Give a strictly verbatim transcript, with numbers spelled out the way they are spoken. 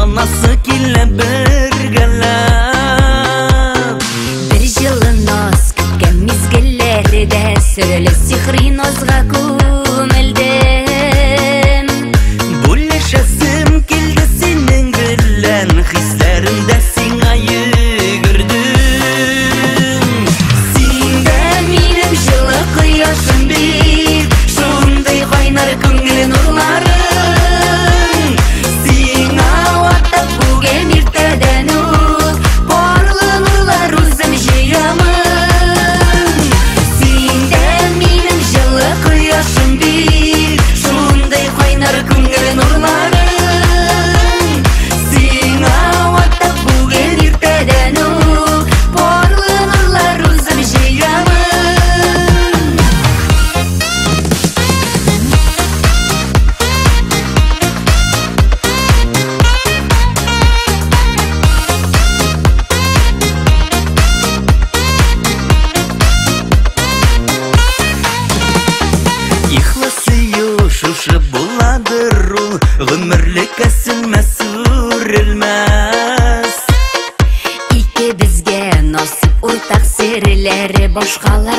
анасы келе бергелеп. Бір жылы наз күткен мезгіллерде сүрелі сихри назға көмілдім. Бөлешесім келді сенің білен, хислерімді сиңайы көрдім. Сенде менің жылы құяшым бер, шуындай қайнар көңіл нұрларың. Сиңа уаттап бүгін ертеден ұл, барлы нұрлар өзім жиямын. Сенде менің жылы құяшым бер, шуындай қайнар көңіл нұрларың. Сиңа уаттап бүгін ертеден ұл, барлы нұрлар өзім жиямын. Ихласыю шушы буладыр ул, гомерлек әсілмәс үрелмәс. Ике бізге насып ортақ серілері башқалар